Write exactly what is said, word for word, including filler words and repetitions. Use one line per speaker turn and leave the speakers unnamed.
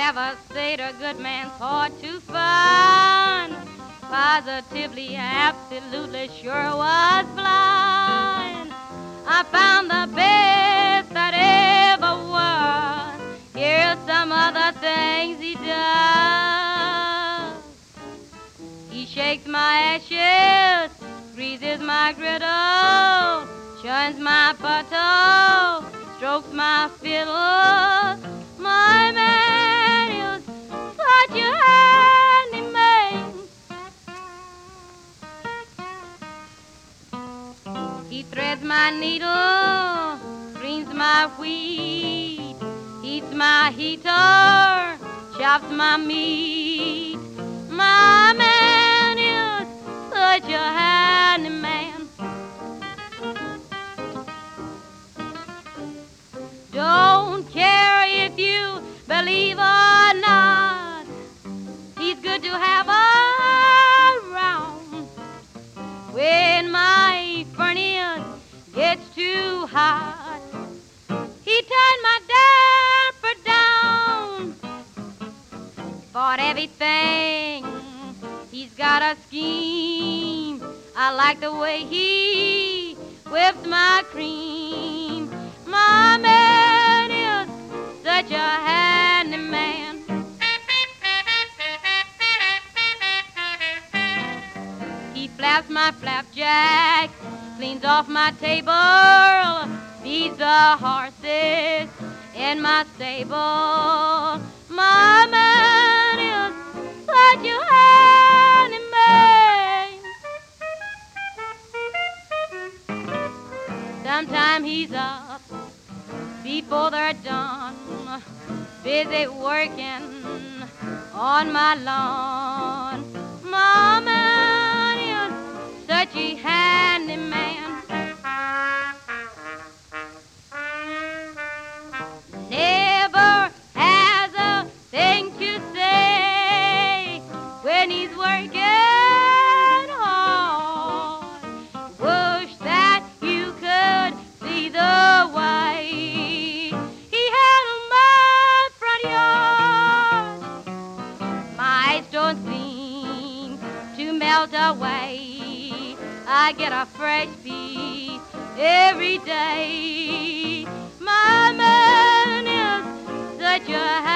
Never stayed a good man's heart to find. Positively, absolutely sure was blind. I found the best that ever was. Here's some other things he does. He shakes my ashes, greases my griddle, churns my butter, strokes my fiddle. My man is such a handy man. He threads my needle, greens my wheat, heats my heater, chops my meat. My man is such a handy man. Don't care if you believe or not, he's good to have around. When my furnace gets too hot, he turns my damper down. For everything, he's got a scheme. I like the way he whips my cream. My man is such a handy man. He flaps my flapjack, cleans off my table, feeds the horses in my stable. My man is such a handy man. Sometime he's up before they're done, busy working on my lawn. My man is such a handy man. Never has a thing to say when he's working hard. Wish that you could see the way he handled my front yard. My ice don't seem to melt away. I get a fresh piece every day. My man is such a